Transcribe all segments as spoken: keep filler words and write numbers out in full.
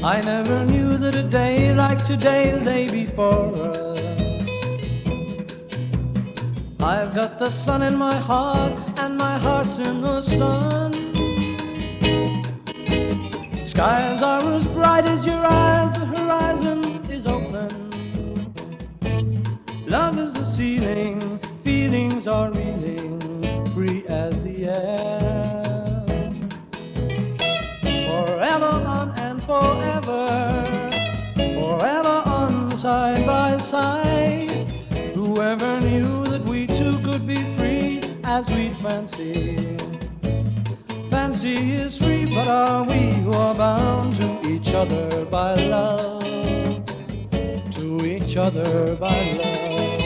I never knew that a day like today lay before us. I've got the sun in my heart and my heart's in the sun. Skies are as bright as your eyes, the horizon is open. Love is the ceiling, feelings are reeling, free as the air. Forever on and forever, forever on side by side. Whoever knew that we two could be free as we'd fancy. Fancy is free, but are we who are bound to each other by love? To each other by love.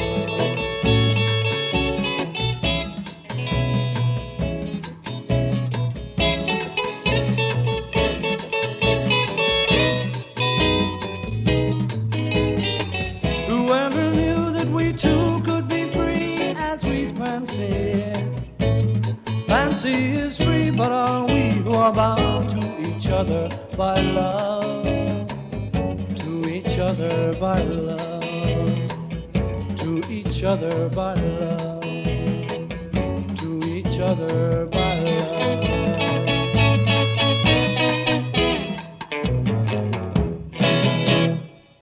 Fancy is free, but are we who are bound to each other by love? To each other by love. To each other by love. To each other by love.